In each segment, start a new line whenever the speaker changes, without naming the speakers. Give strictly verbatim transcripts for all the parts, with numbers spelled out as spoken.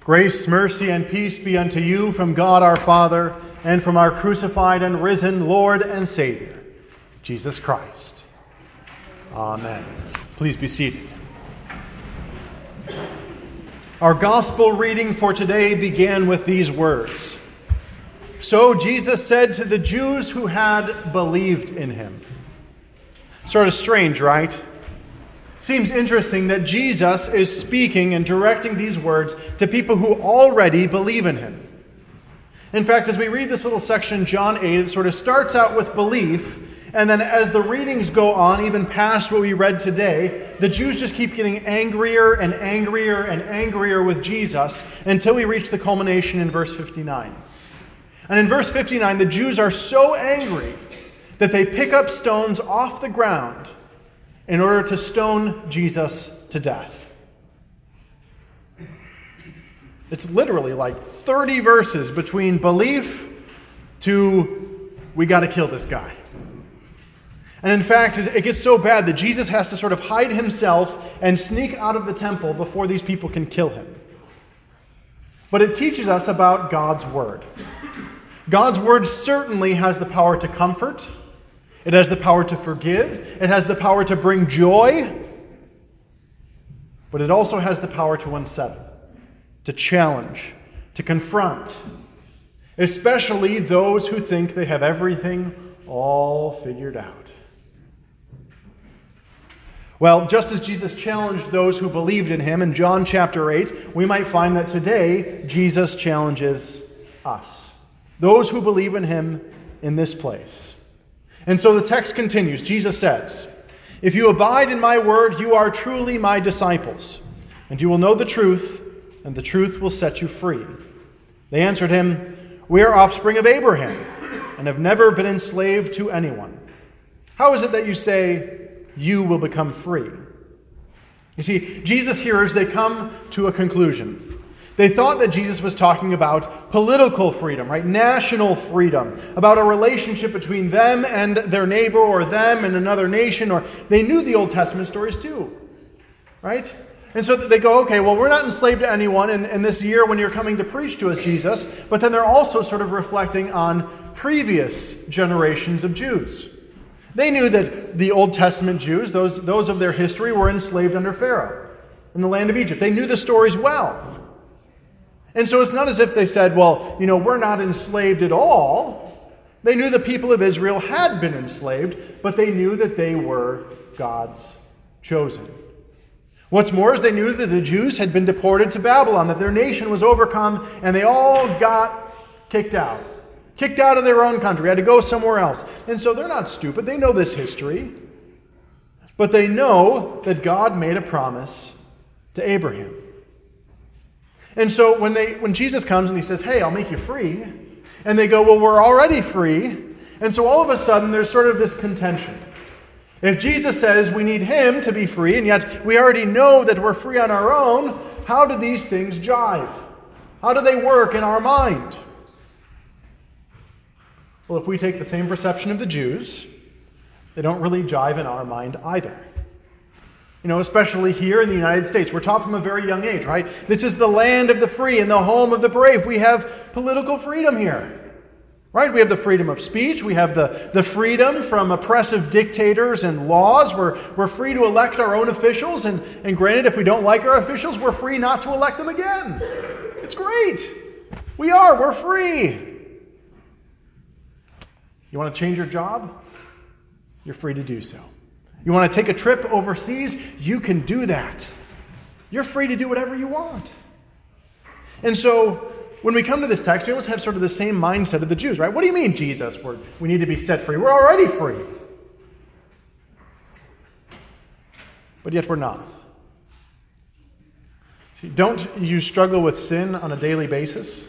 Grace, mercy, and peace be unto you from God our Father and from our crucified and risen Lord and Savior, Jesus Christ. Amen. Please be seated. Our gospel reading for today began with these words. So Jesus said to the Jews who had believed in him. Sort of strange, right? Seems interesting that Jesus is speaking and directing these words to people who already believe in him. In fact, as we read this little section, John eight, it sort of starts out with belief, and then as the readings go on, even past what we read today, the Jews just keep getting angrier and angrier and angrier with Jesus until we reach the culmination in verse fifty-nine. And in verse fifty-nine, the Jews are so angry that they pick up stones off the ground in order to stone Jesus to death. It's literally like thirty verses between belief to we got to kill this guy. And in fact, it gets so bad that Jesus has to sort of hide himself and sneak out of the temple before these people can kill him. But it teaches us about God's word. God's word certainly has the power to comfort. It has the power to forgive. It has the power to bring joy. But it also has the power to unsettle, to challenge, to confront, especially those who think they have everything all figured out. Well, just as Jesus challenged those who believed in him in John chapter eight, we might find that today Jesus challenges us, those who believe in him in this place. And so the text continues. Jesus says, "If you abide in my word, you are truly my disciples, and you will know the truth, and the truth will set you free." They answered him, "We are offspring of Abraham, and have never been enslaved to anyone. How is it that you say you will become free?" You see, Jesus' hearers, they come to a conclusion. They thought that Jesus was talking about political freedom, right? National freedom, about a relationship between them and their neighbor or them and another nation, or they knew the Old Testament stories too, right? And so they go, okay, well, we're not enslaved to anyone in, in this year when you're coming to preach to us, Jesus, but then they're also sort of reflecting on previous generations of Jews. They knew that the Old Testament Jews, those, those of their history, were enslaved under Pharaoh in the land of Egypt. They knew the stories well. And so it's not as if they said, well, you know, we're not enslaved at all. They knew the people of Israel had been enslaved, but they knew that they were God's chosen. What's more is they knew that the Jews had been deported to Babylon, that their nation was overcome, and they all got kicked out. Kicked out of their own country, had to go somewhere else. And so they're not stupid. They know this history. But they know that God made a promise to Abraham. And so when they when Jesus comes and he says, hey, I'll make you free, and they go, well, we're already free. And so all of a sudden there's sort of this contention. If Jesus says we need him to be free, and yet we already know that we're free on our own, how do these things jive? How do they work in our mind? Well, if we take the same perception of the Jews, they don't really jive in our mind either. You know, especially here in the United States. We're taught from a very young age, right? This is the land of the free and the home of the brave. We have political freedom here, right? We have the freedom of speech. We have the, the freedom from oppressive dictators and laws. We're, we're free to elect our own officials. And, and granted, if we don't like our officials, we're free not to elect them again. It's great. We are. We're free. You want to change your job? You're free to do so. You want to take a trip overseas? You can do that. You're free to do whatever you want. And so when we come to this text, we almost have sort of the same mindset of the Jews, right? What do you mean, Jesus? We're, we need to be set free. We're already free. But yet we're not. See, don't you struggle with sin on a daily basis?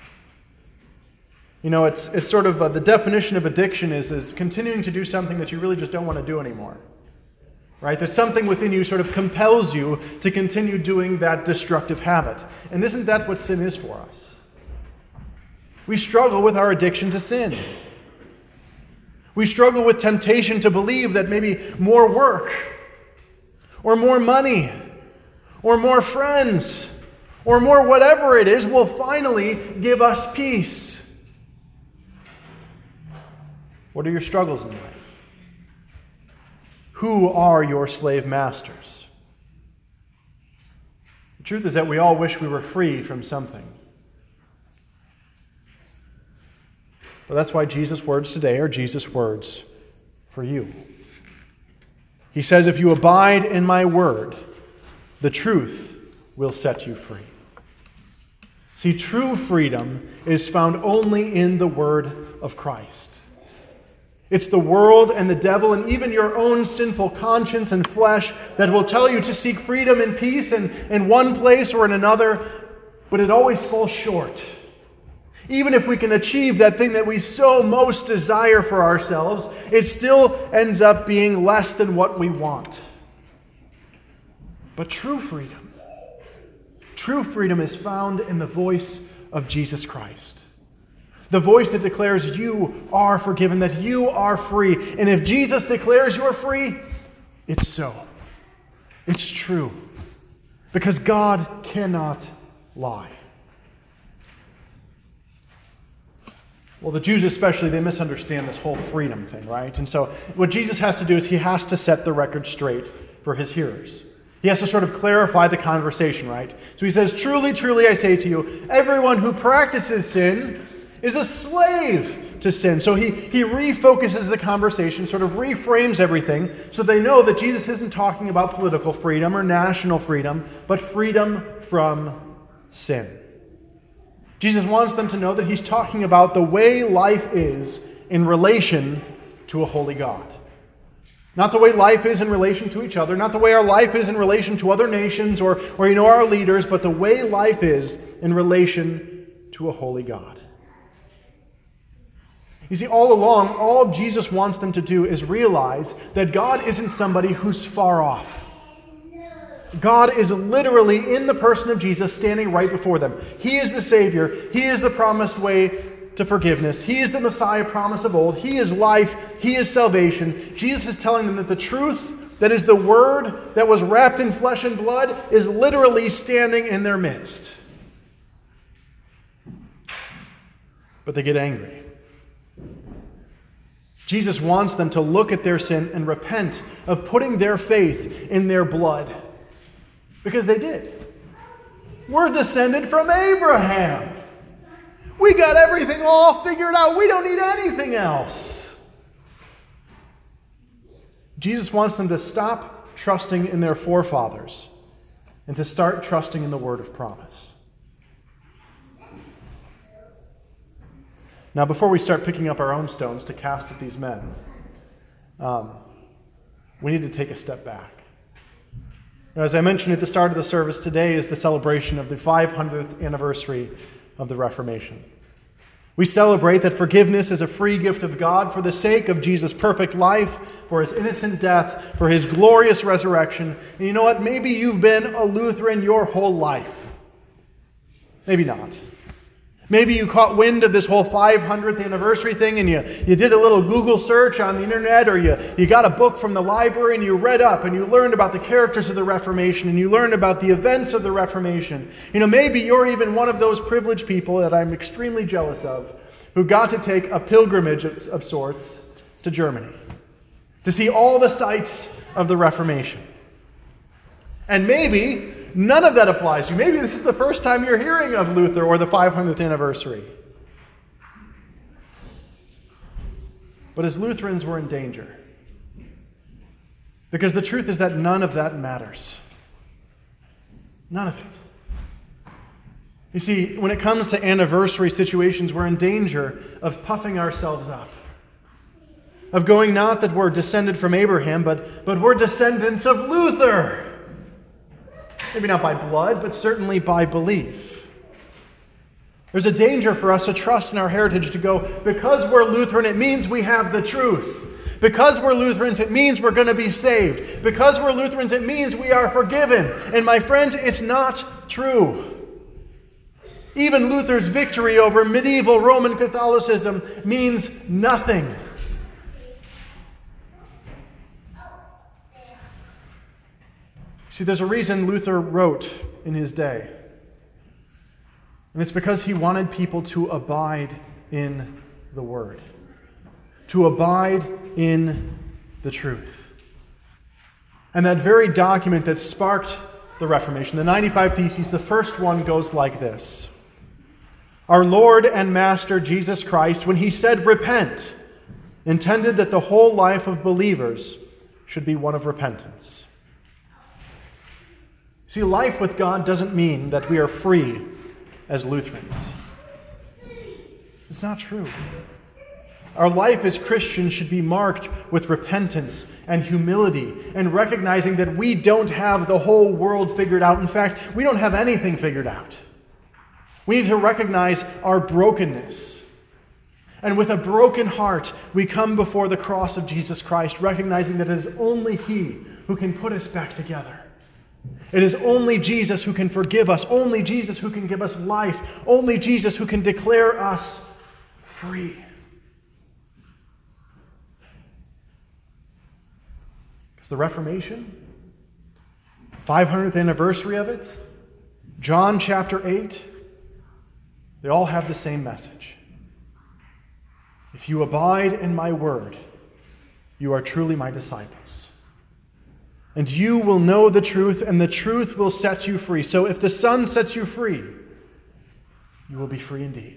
You know, it's it's sort of uh, the definition of addiction is, is continuing to do something that you really just don't want to do anymore. Right? There's something within you sort of compels you to continue doing that destructive habit. And isn't that what sin is for us? We struggle with our addiction to sin. We struggle with temptation to believe that maybe more work, or more money, or more friends, or more, whatever it is, will finally give us peace. What are your struggles in life? Who are your slave masters? The truth is that we all wish we were free from something. But that's why Jesus' words today are Jesus' words for you. He says, if you abide in my word, the truth will set you free. See, true freedom is found only in the word of Christ. It's the world and the devil and even your own sinful conscience and flesh that will tell you to seek freedom and peace in, in one place or in another, but it always falls short. Even if we can achieve that thing that we so most desire for ourselves, it still ends up being less than what we want. But true freedom, true freedom is found in the voice of Jesus Christ. The voice that declares you are forgiven, that you are free. And if Jesus declares you are free, it's so. It's true. Because God cannot lie. Well, the Jews especially, they misunderstand this whole freedom thing, right? And so what Jesus has to do is he has to set the record straight for his hearers. He has to sort of clarify the conversation, right? So he says, truly, truly, I say to you, everyone who practices sin is a slave to sin. So he, he refocuses the conversation, sort of reframes everything, so they know that Jesus isn't talking about political freedom or national freedom, but freedom from sin. Jesus wants them to know that he's talking about the way life is in relation to a holy God. Not the way life is in relation to each other, not the way our life is in relation to other nations or, or you know, our leaders, but the way life is in relation to a holy God. You see, all along, all Jesus wants them to do is realize that God isn't somebody who's far off. God is literally in the person of Jesus standing right before them. He is the Savior. He is the promised way to forgiveness. He is the Messiah promised of old. He is life. He is salvation. Jesus is telling them that the truth that is the Word that was wrapped in flesh and blood is literally standing in their midst. But they get angry. Jesus wants them to look at their sin and repent of putting their faith in their blood. Because they did. We're descended from Abraham. We got everything all figured out. We don't need anything else. Jesus wants them to stop trusting in their forefathers and to start trusting in the word of promise. Now, before we start picking up our own stones to cast at these men, um, we need to take a step back. Now, as I mentioned at the start of the service, today is the celebration of the five hundredth anniversary of the Reformation. We celebrate that forgiveness is a free gift of God for the sake of Jesus' perfect life, for his innocent death, for his glorious resurrection. And you know what? Maybe you've been a Lutheran your whole life. Maybe not. Maybe you caught wind of this whole five hundredth anniversary thing and you, you did a little Google search on the internet, or you, you got a book from the library and you read up and you learned about the characters of the Reformation and you learned about the events of the Reformation. You know, maybe you're even one of those privileged people that I'm extremely jealous of who got to take a pilgrimage of, of sorts to Germany to see all the sites of the Reformation. And maybe none of that applies to you. Maybe this is the first time you're hearing of Luther or the five hundredth anniversary. But as Lutherans, we're in danger. Because the truth is that none of that matters. None of it. You see, when it comes to anniversary situations, we're in danger of puffing ourselves up. Of going not that we're descended from Abraham, but, but we're descendants of Luther. Maybe not by blood, but certainly by belief. There's a danger for us to trust in our heritage, to go, because we're Lutheran, it means we have the truth. Because we're Lutherans, it means we're going to be saved. Because we're Lutherans, it means we are forgiven. And my friends, it's not true. Even Luther's victory over medieval Roman Catholicism means nothing. See, there's a reason Luther wrote in his day. And it's because he wanted people to abide in the Word, to abide in the truth. And that very document that sparked the Reformation, the ninety-five Theses, the first one goes like this. Our Lord and Master Jesus Christ, when he said repent, intended that the whole life of believers should be one of repentance. See, life with God doesn't mean that we are free as Lutherans. It's not true. Our life as Christians should be marked with repentance and humility and recognizing that we don't have the whole world figured out. In fact, we don't have anything figured out. We need to recognize our brokenness. And with a broken heart, we come before the cross of Jesus Christ, recognizing that it is only he who can put us back together. It is only Jesus who can forgive us, only Jesus who can give us life, only Jesus who can declare us free. Because the Reformation, five hundredth anniversary of it, John chapter eight, they all have the same message. If you abide in my word, you are truly my disciples. And you will know the truth, and the truth will set you free. So if the Son sets you free, you will be free indeed.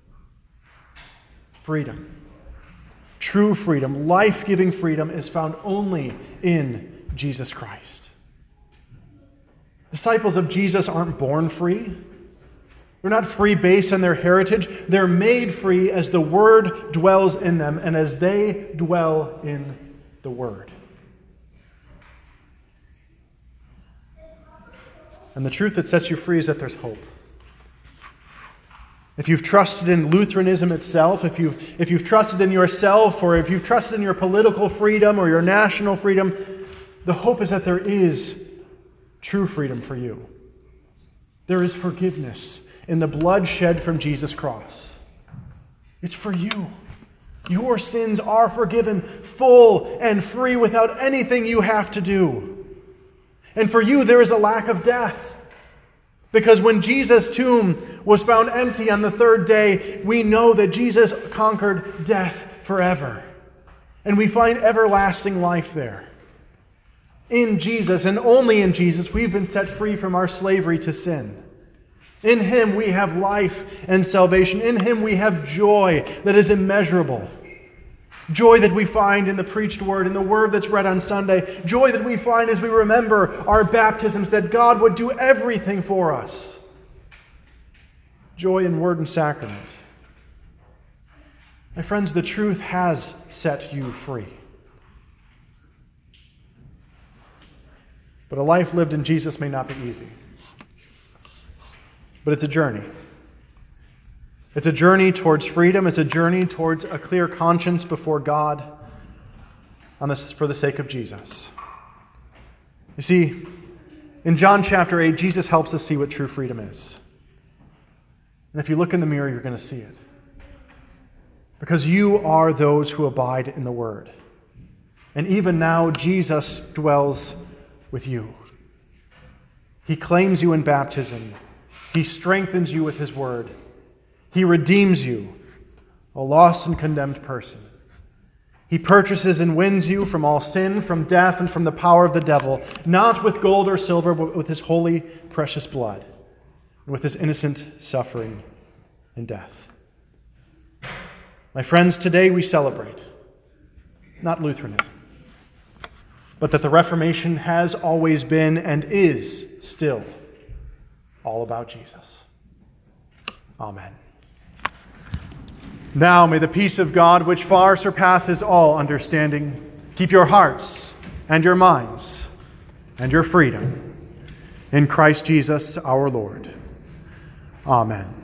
Freedom. True freedom, life-giving freedom is found only in Jesus Christ. Disciples of Jesus aren't born free. They're not free based on their heritage. They're made free as the Word dwells in them and as they dwell in the Word. And the truth that sets you free is that there's hope. If you've trusted in Lutheranism itself, if you've, if you've trusted in yourself, or if you've trusted in your political freedom or your national freedom, the hope is that there is true freedom for you. There is forgiveness in the blood shed from Jesus' cross. It's for you. Your sins are forgiven, full and free, without anything you have to do. And for you, there is a lack of death. Because when Jesus' tomb was found empty on the third day, we know that Jesus conquered death forever. And we find everlasting life there. In Jesus, and only in Jesus, we've been set free from our slavery to sin. In him we have life and salvation. In him we have joy that is immeasurable. Joy that we find in the preached word, in the word that's read on Sunday. Joy that we find as we remember our baptisms, that God would do everything for us. Joy in word and sacrament. My friends, the truth has set you free. But a life lived in Jesus may not be easy. But it's a journey. It's a journey towards freedom. It's a journey towards a clear conscience before God on this, for the sake of Jesus. You see, in John chapter eight, Jesus helps us see what true freedom is. And if you look in the mirror, you're going to see it. Because you are those who abide in the Word. And even now, Jesus dwells with you. He claims you in baptism. He strengthens you with his word. He redeems you, a lost and condemned person. He purchases and wins you from all sin, from death, and from the power of the devil, not with gold or silver, but with his holy, precious blood, and with his innocent suffering and death. My friends, today we celebrate, not Lutheranism, but that the Reformation has always been and is still all about Jesus. Amen. Now may the peace of God, which far surpasses all understanding, keep your hearts and your minds and your freedom in Christ Jesus our Lord. Amen.